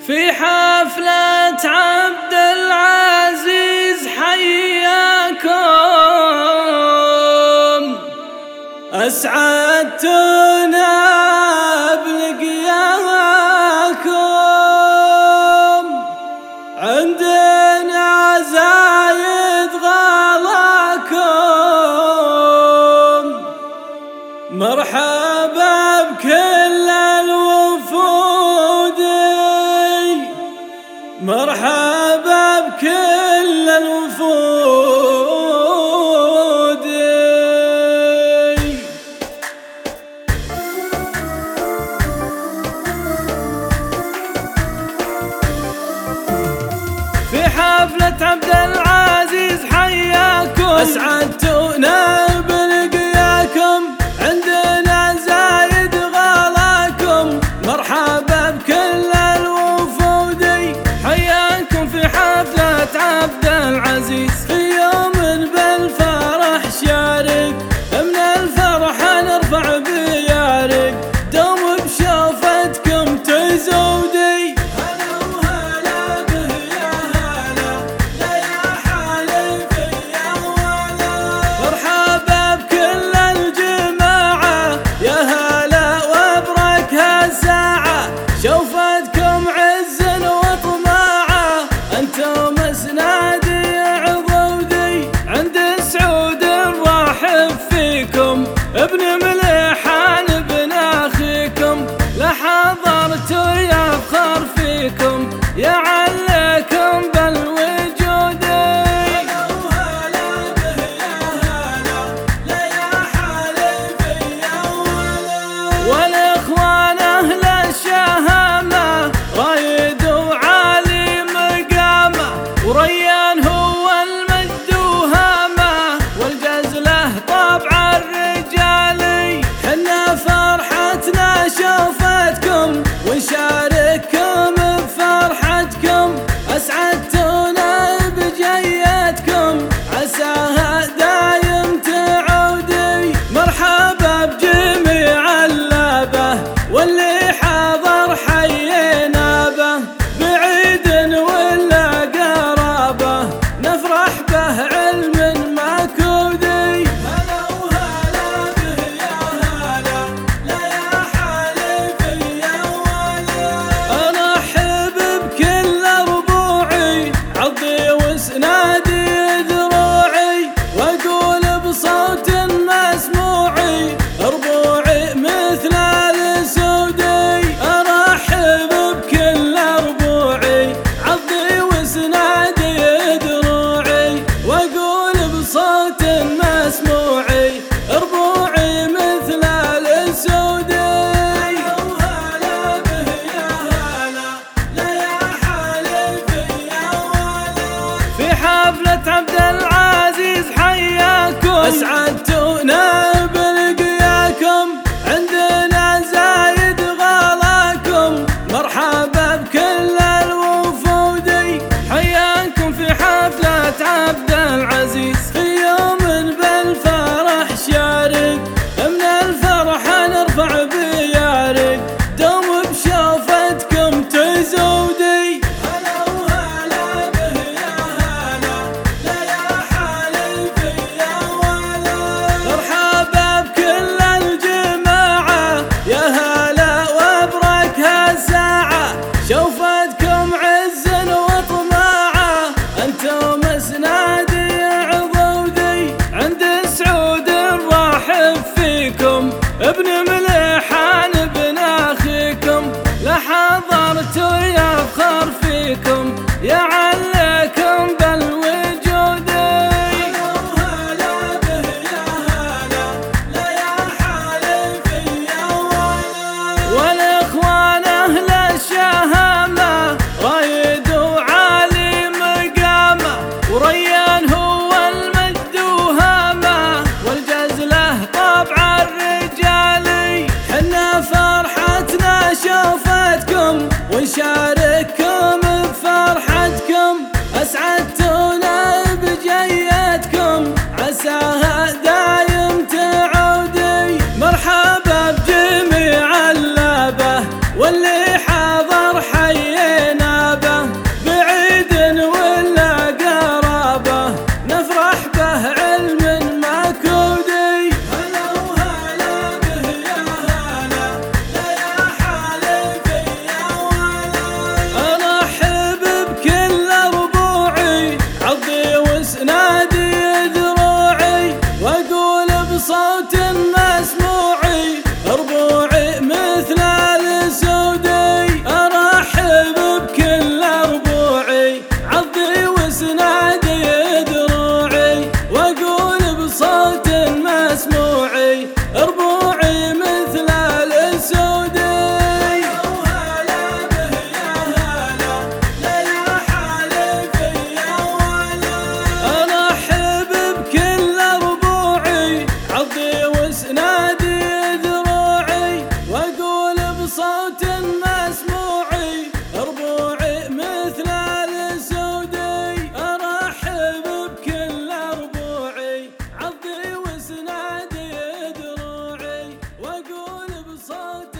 في حفلة عبد العزيز حياكم، أسعدتنا بلقياكم، عندنا زايد غلاكم، مرحبا بكل الوفود، مرحبا بكل الوفود. في حفلة عبد العزيز حياكم، أسعدتونا بلقياكم، عندنا زايد غلاكم، مرحبا بكل الوفود. حياكم في حفلة عبد العزيز، في يوم بالفرح شارك، من الفرح نرفع بيارك، دوم بشوفتكم تزودي. هلا وهلا به يا هلا، لا يا حالفي يا ولا، مرحبا بكل الجماعة، يا هلا وابرك هالساعة، شوفتكم عز وطماعة، انتم اسنادي عضودي، عند سعود الراحب فيكم، ابن مليحان ابن اخيكم، لحضرت يفخر فيكم، يعليكم بالوجود. هلا وهلا به يا هلا، لا يا حالفي يا ولا، والاخوان اهل الشهامة، رايد وعالي مقامه، وريان هو المجد وهامه، والجزله طبع الرجالي، حنا فرحتنا شوفتكم، ونشارككم بفرحتكم، أسعدتونا بجيتكم، عساها دايم تعودي، مرحبا بجميع اللابه، واللي حاضر حيينا به، بعيد ولا قرابه، نفرح به علم مكودي. هلا وهلا به يا هلا، لا يا حالفي يا ولا، أرحب بكل ربوعي، عضي واسنادي ذروعي، واقول بصوت مسموعي، ربوعي مثل السودي، أرحب بكل ربوعي، عضي واسنادي ذروعي، واقول بصوت مسموعي، ربوعي مثل السودي. هلا وهلا به يا هلا، لا يا حالفي يا ولا، في حفلة عبد العزيز حياكم، أسعدتونا بلقياكم، عندنا زايد غلاكم، مرحبا بكل الوفود. حياكم في حفلة عبد العزيز، في يوم بالفرح شارك، من الفرح نرفع بيارك، دوم بشوفتكم تزودي. هلا وهلا به يا هلا، لا يا حالفي يا ولا، مرحبا بكل الجماعة، يا هلا وابرك هالساعة، شوفتكم عز وطماعة، انتم اسنادي عضودي، عند سعود الراحب فيكم، ابن مليحان ابن اخيكم، لحضرت يفخر فيكم، يعليكم بالوجود. هلا وهلا به يا هلا، لا يا حالفي يا ولا، والاخوان اهل الشهامة، رايد وعالي مقامه، وريان هو المجد وهامه، والجزله طبع الرجالي، صوت